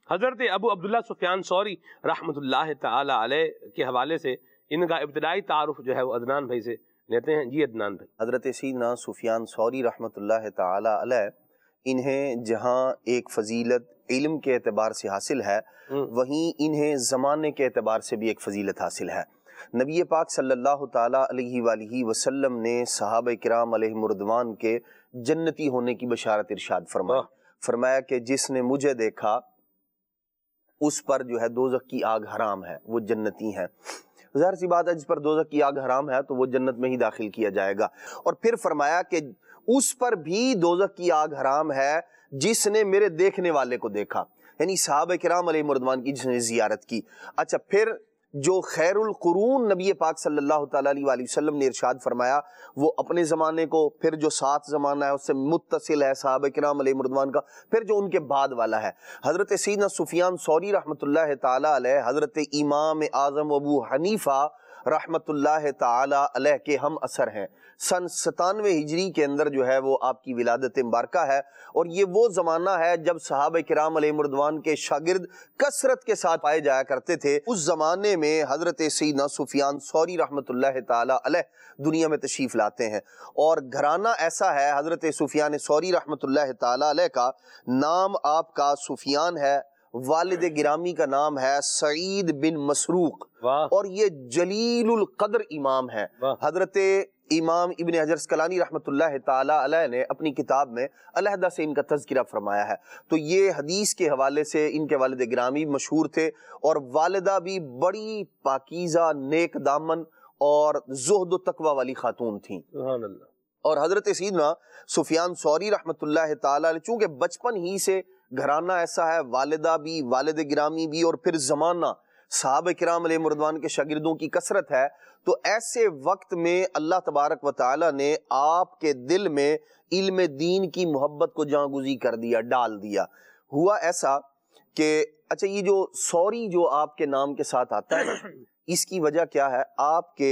حضرت ابو عبداللہ سفیان ثوری رحمۃ اللہ تعالی علیہ کے حوالے سے ان کا ابتدائی تعارف جو ہے وہ عدنان بھائی سے لیتے ہیں. جی عدنان بھائی. حضرت سیدنا سفیان ثوری رحمۃ اللہ تعالی علیہ انہیں جہاں ایک فضیلت علم کے اعتبار سے حاصل ہے وہیں انہیں زمانے کے اعتبار سے بھی ایک فضیلت حاصل ہے. نبی پاک صلی اللہ تعالی علیہ وآلہ وسلم نے صحابہ کرام علیہم رضوان کے جنتی ہونے کی بشارت ارشاد فرمایا کہ جس نے مجھے دیکھا اس پر جو ہے دوزخ کی آگ حرام ہے، وہ جنتی ہیں. ظاہر سی بات ہے جس پر دوزخ کی آگ حرام ہے تو وہ جنت میں ہی داخل کیا جائے گا. اور پھر فرمایا کہ اس پر بھی دوزخ کی آگ حرام ہے جس نے میرے دیکھنے والے کو دیکھا، یعنی صحابہ کرام علیہ رضوان کی جس نے زیارت کی. اچھا پھر جو خیر القرون نبی پاک صلی اللہ تعالیٰ علیہ وآلہ وسلم نے ارشاد فرمایا وہ اپنے زمانے کو، پھر جو ساتھ زمانہ ہے اس سے متصل ہے صحابہ کرام علیہ رضوان کا، پھر جو ان کے بعد والا ہے. حضرت سیدنا سفیان ثوری رحمۃ اللہ تعالیٰ علیہ حضرت امام اعظم ابو حنیفہ رحمۃ اللہ تعالیٰ علیہ کے ہم اثر ہیں. سن 97 ہجری کے اندر جو ہے وہ آپ کی ولادت مبارکہ ہے، اور یہ وہ زمانہ ہے جب صحابہ کرام علیہ رضوان کے شاگرد کثرت کے ساتھ پائے جایا کرتے تھے. اس زمانے میں حضرت سیدنا سفیان ثوری رحمۃ اللہ تعالیٰ علیہ دنیا میں تشریف لاتے ہیں، اور گھرانہ ایسا ہے حضرت سفیان ثوری رحمۃ اللہ تعالیٰ علیہ کا نام آپ کا سفیان ہے، والد گرامی کا نام ہے سعید بن مسروق، اور یہ جلیل القدر امام ہے. حضرت امام ابن حجر اسقلانی رحمۃ اللہ تعالی علیہ نے اپنی کتاب میں علیحدہ سے ان کا تذکرہ فرمایا ہے. تو یہ حدیث کے حوالے سے ان کے والد گرامی مشہور تھے، اور والدہ بھی بڑی پاکیزہ نیک دامن اور زہد و تقوی والی خاتون تھیں. سبحان اللہ. اور حضرت سیدنا سفیان ثوری رحمۃ اللہ تعالی علیہ چونکہ بچپن ہی سے گھرانہ ایسا ہے، والدہ بھی، والد گرامی بھی، اور پھر زمانہ صحابہ کرام علیہ رضوان کے شاگردوں کی کثرت ہے، تو ایسے وقت میں اللہ تبارک و تعالی نے آپ کے دل میں علم دین کی محبت کو جاں گزی کر دیا، ڈال دیا. ہوا ایسا کہ اچھا یہ جو ثوری جو آپ کے نام کے ساتھ آتا ہے نا، اس کی وجہ کیا ہے؟ آپ کے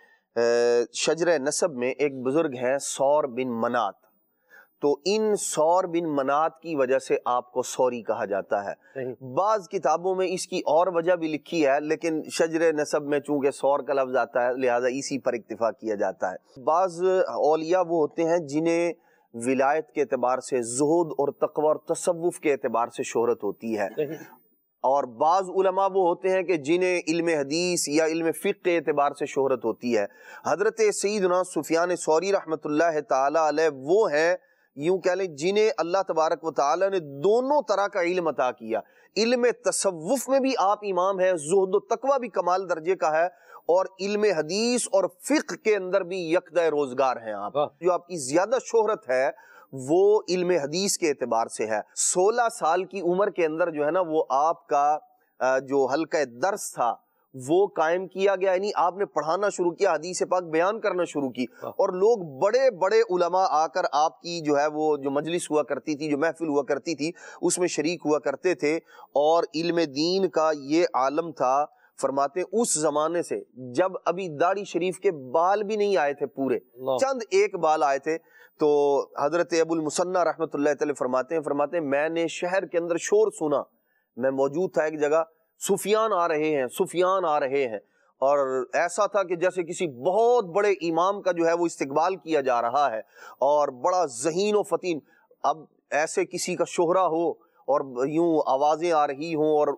شجر نسب میں ایک بزرگ ہیں ثور بن منات، تو ان ثور بن منات کی وجہ سے آپ کو ثوری کہا جاتا ہے. بعض کتابوں میں اس کی اور وجہ بھی لکھی ہے، لیکن شجر نسب میں چونکہ ثور کا لفظ آتا ہے لہذا اسی پر اکتفا کیا جاتا ہے. بعض اولیاء وہ ہوتے ہیں جنہیں ولایت کے اعتبار سے، زہد اور تقوی اور تصوف کے اعتبار سے شہرت ہوتی ہے، اور بعض علماء وہ ہوتے ہیں کہ جنہیں علم حدیث یا علم فقہ کے اعتبار سے شہرت ہوتی ہے. حضرت سیدنا سفیان ثوری رحمۃ اللہ تعالی علیہ وہ ہیں، یوں کہہ لیں، جنہیں اللہ تبارک و تعالی نے دونوں طرح کا علم عطا کیا. علم تصوف میں بھی آپ امام ہیں، زہد و تقوی بھی کمال درجے کا ہے، اور علم حدیث اور فقہ کے اندر بھی یکدہ روزگار ہیں آپ. جو آپ کی زیادہ شہرت ہے وہ علم حدیث کے اعتبار سے ہے. 16 سال کی عمر کے اندر جو ہے نا وہ آپ کا جو حلقہ درس تھا وہ قائم کیا گیا، یعنی آپ نے پڑھانا شروع کیا، حدیث پاک بیان کرنا شروع کی، اور لوگ بڑے بڑے علماء آ کر آپ کی جو ہے وہ جو مجلس ہوا کرتی تھی، جو محفل ہوا کرتی تھی، اس میں شریک ہوا کرتے تھے. اور علم دین کا یہ عالم تھا. فرماتے اس زمانے سے جب ابھی داڑھی شریف کے بال بھی نہیں آئے تھے پورے، چند ایک بال آئے تھے، تو حضرت ابو المثنی رحمۃ اللہ تعالی فرماتے ہیں میں نے شہر کے اندر شور سنا، میں موجود تھا ایک جگہ، سفیان آ رہے ہیں، سفیان آ رہے ہیں، اور ایسا تھا کہ جیسے کسی بہت بڑے امام کا جو ہے وہ استقبال کیا جا رہا ہے، اور بڑا ذہین و فتین. اب ایسے کسی کا شہرہ ہو اور یوں آوازیں آ رہی ہوں، اور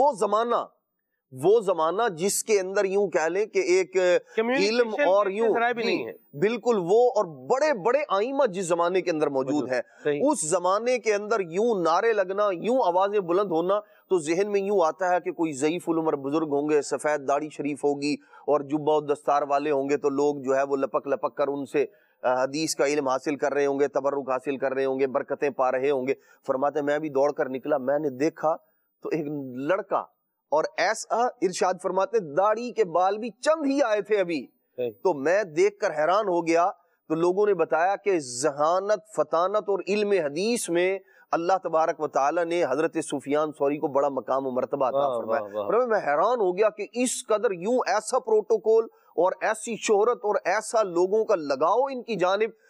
وہ زمانہ جس کے اندر یوں کہہ لیں کہ ایک علم اور یوں بالکل وہ اور بڑے بڑے آئمہ جس زمانے کے اندر موجود ہیں، اس زمانے کے اندر یوں نعرے لگنا، یوں آوازیں بلند ہونا، تو ذہن میں یوں آتا ہے کہ کوئی ضعیف العمر بزرگ ہوں گے، سفید داڑھی شریف ہوگی اور جبہ و دستار والے ہوں گے، تو لوگ جو ہے وہ لپک لپک کر ان سے حدیث کا علم حاصل کر رہے ہوں گے، تبرک حاصل کر رہے ہوں گے، برکتیں پا رہے ہوں گے. فرماتے میں بھی دوڑ کر نکلا، میں نے دیکھا تو ایک لڑکا، اور ایسا ارشاد فرماتے داڑھی کے بال بھی چند ہی آئے تھے ابھی، تو میں دیکھ کر حیران ہو گیا. تو لوگوں نے بتایا کہ ذہانت، فطانت اور علم حدیث میں اللہ تبارک و تعالی نے حضرت سفیان ثوری کو بڑا مقام و مرتبہ عطا فرمایا. میں حیران ہو گیا کہ اس قدر یوں ایسا پروٹوکول اور ایسی شہرت اور ایسا لوگوں کا لگاؤ ان کی جانب.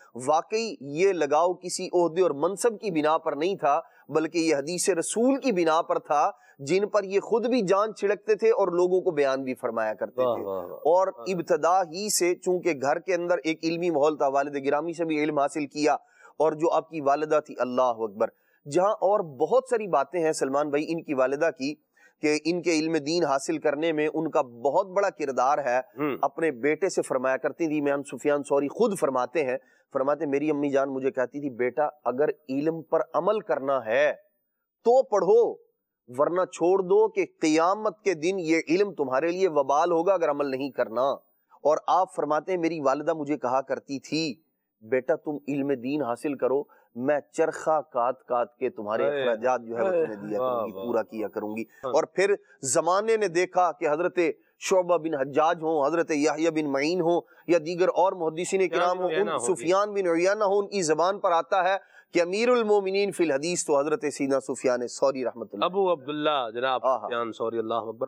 واقعی یہ لگاؤ کسی عہدے اور منصب کی بنا پر نہیں تھا، بلکہ یہ حدیث رسول کی بنا پر تھا، جن پر یہ خود بھی جان چھڑکتے تھے اور لوگوں کو بیان بھی فرمایا کرتے تھے۔ اور ابتدا ہی سے چونکہ گھر کے اندر ایک علمی ماحول تھا، والد گرامی سے بھی علم حاصل کیا، اور جو آپ کی والدہ تھی، اللہ اکبر، جہاں اور بہت ساری باتیں ہیں سلمان بھائی ان کی والدہ کی کہ ان کے علم دین حاصل کرنے میں ان کا بہت بڑا کردار ہے۔ اپنے بیٹے سے فرمایا کرتی تھی، امام سفیان ثوری خود فرماتے ہیں، میری امی جان مجھے کہتی تھی بیٹا اگر علم پر عمل کرنا ہے تو پڑھو، ورنہ چھوڑ دو کہ قیامت کے دن یہ علم تمہارے لیے وبال ہوگا اگر عمل نہیں کرنا۔ اور آپ فرماتے ہیں میری والدہ مجھے کہا کرتی تھی بیٹا تم علم دین حاصل کرو، میں چرخہ کاٹ کاٹ کے تمہارے اخراجات جو ہے وہ تمہیں دیا کروں گی، پورا کیا کروں گی۔ اور پھر زمانے نے دیکھا کہ حضرت شعبہ بن حجاج ہوں، حضرت یحییٰ بن معین ہوں، یا دیگر اور محدثین کرام ہوں، ان سفیان بن عیینہ ہوں، ان کی زبان پر آتا ہے کہ امیر المومنین فی الحدیث تو حضرت سیدنا سفیان ثوری رحمۃ اللہ، ابو عبداللہ جناب سفیان ثوری، اللہ اکبر۔